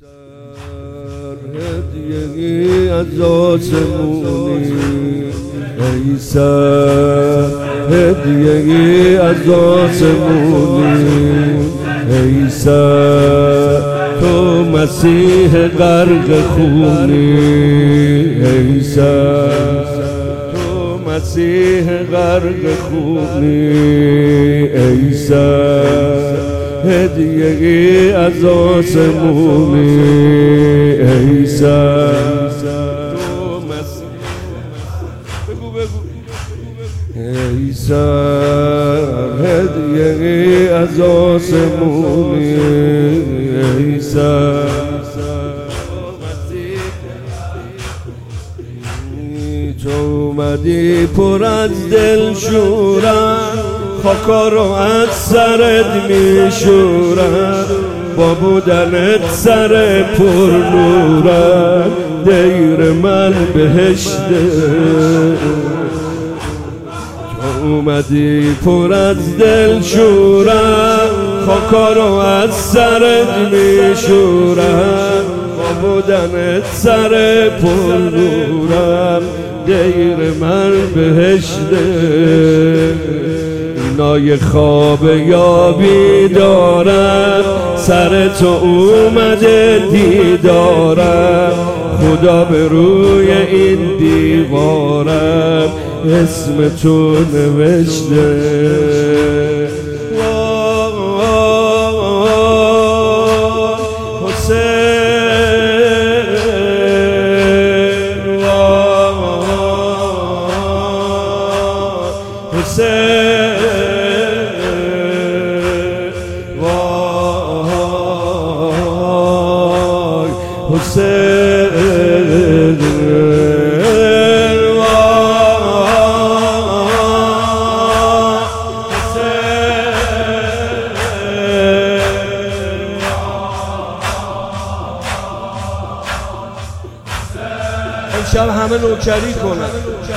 سر هدیه‌ای از آسمونی، ای سر هدیه‌ای از آسمونی، ای سر تو مسیح غرق خونی، ای سر تو مسیح غرق خونی، ای سر هدیه‌ای از آسمونی، ای سر تو مسیح ای سر هدیه‌ای از آسمونی، ای سر تو اومدی پر از دلشورم، خاکا رو از سرت میشورم، با بودنت سر پر نورم، دیر من بهشته. تو اومدی پر از دلشورم، خاکا رو از سرت میشورم، با بودنت سر پر نورم، دیر من بهشته. اینای خواب یابی دارم، سر تو اومده دیدارم، خدا به روی این دیوارم اسم تو نوشته. امشب همه نوکری کنن.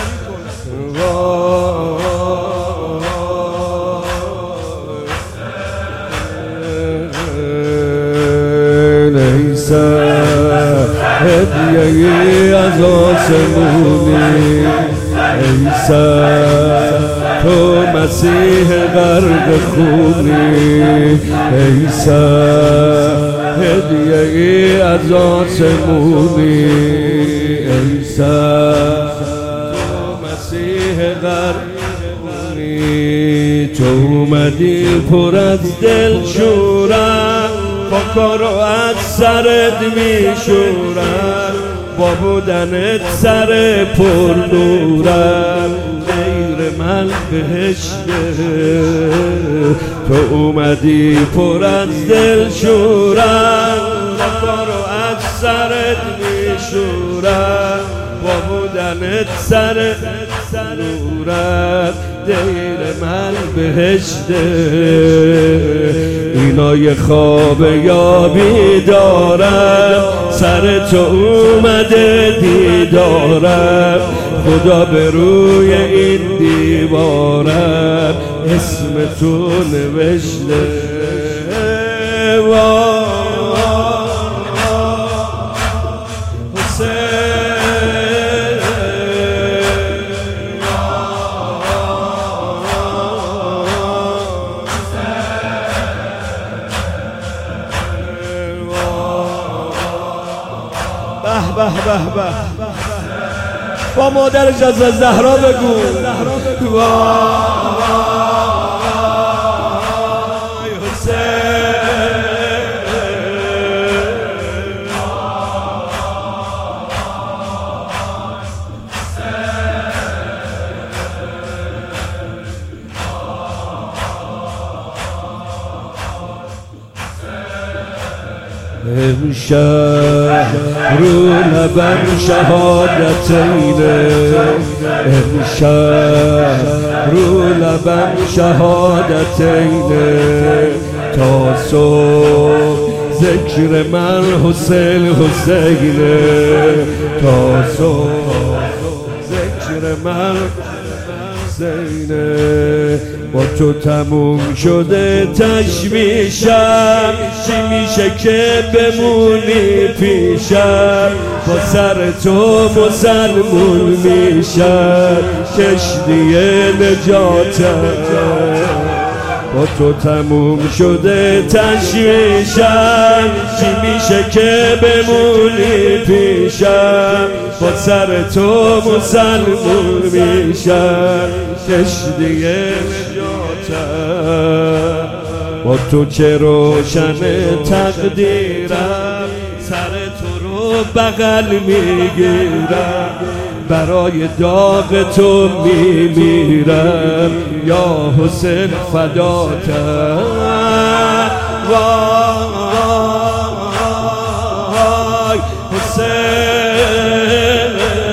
ای سر هدیه‌ای از آسمونی، ای سر تو مسیح غرق خونی، ای سر هدیه‌ای از آسمونی، ای سر تو مسیح غرق خونی. تو اومدی پر از دلشورم، خاکا رو از سرت میشورم، با بودنت سر پر نورم، غیر من بهشته. تو اومدی پر از دلشورم، خاکا رو از سرت میشورم، با بودنت سر نورم، دیر من بهشته. اینای خواب یابی دارم، سر تو اومده دیدارم، خدا به روی این دیوارم اسم تو نوشته. به به به با مادر جزا زهرا بگو. امشب رو لبم شهادتینه، امشب رو لبم شهادتینه، تا صبح ذکر من حسین حسینه، تا صبح ذکر من حسینه، با تو تموم شده تشویشم، چی میشه که بمونی پیشم، با سر تو مسلمون میشم، کشتی نجاتم، با تو تموم شده تشویشم، چی میشه که بمونی پیشم، با سر تو مسلمون میشم، کشتی نجاتم، با تو که روشن تقدیرم، سر تو رو بغل میگیرم، برای داغ تو میمیرم، یا حسین فداتم، وای حسین،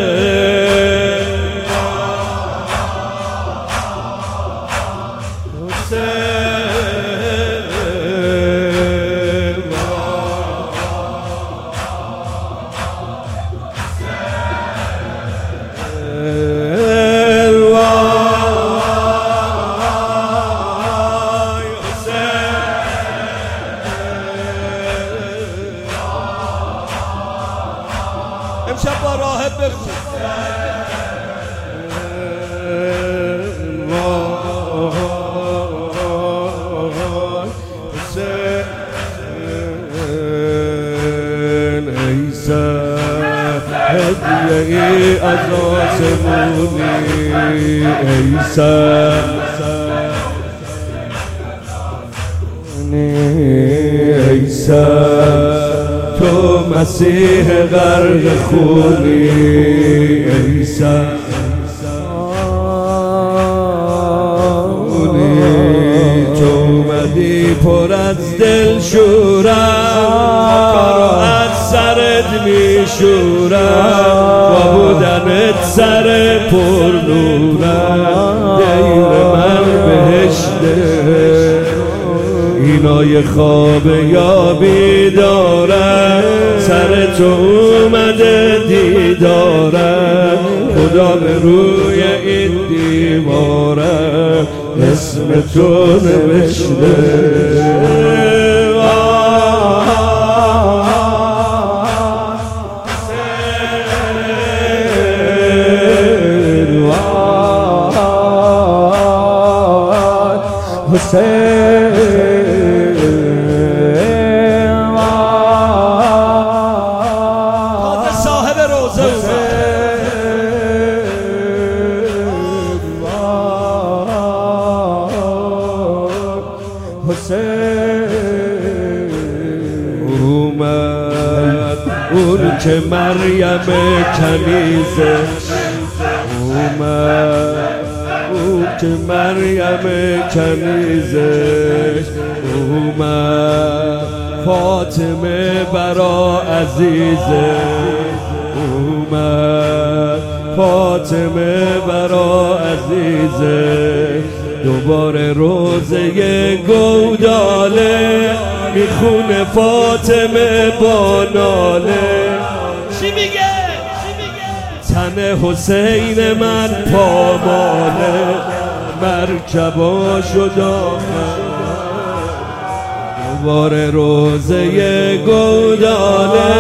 امشب با راهب بخون. هدیه از آسمونی، ای سر ای سر، تو مسیح غرق خونی، ای سر تو اومدی پر از دل شورم، کارو از سرت میشورم، با بودنت سر پر نورم، دیر من بهشته، اینای خواب یا بیدارم، سر تو اومده دیدارم، خدا به روی این دیوارم اسم تو نوشته، صاحب روزه اومد اون که مریم کنیزه، اومد اون که مریم کنیزه، اومد فاطمه برا عزیزه، اومد فاطمه برا عزیزه، دوباره روزه گوداله، میخونه فاطمه با ناله، چی میگه؟ تن حسین من پاماله، مرکباشو داخل، دوباره روزه گوداله،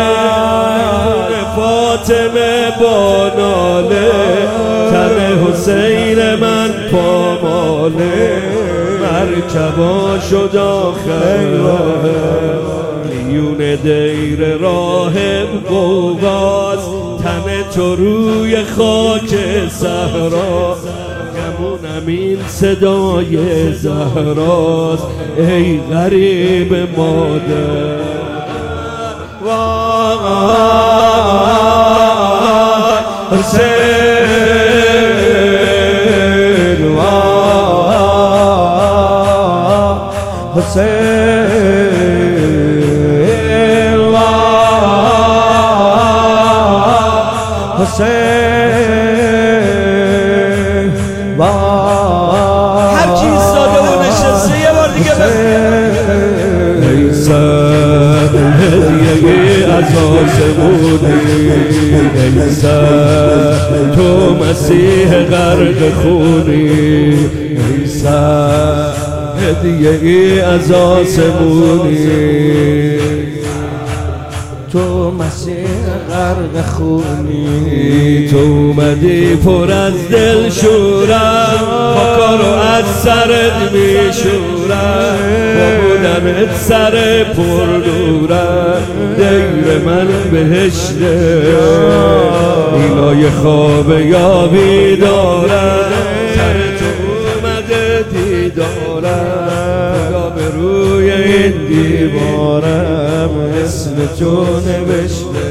فاطمه با ناله، تن حسین من پاماله، مرکباشو داخل، میون دیر راهب قوقاست، تن تو روی خاک صحرا، گمونم این صدای زهراست، ای غریب مادر، وای حسین، وای حسین، وای حسین، هر کی ایستاده و نشسته یه بار دیگه ای سر هدیه از آسمونی ای سر تو مسیح غرق خونی ای سر هدیه ای از آسمونی تو مسیح غرق خونی تو اومدی پر از دل شورم با کارو از سرت میشورم با بودنت سر پر دورم دیر من بهشته اینای خواب یابی دارم سر تو اومده دیدارم یا به روی این دیوارم اسم تو نوشته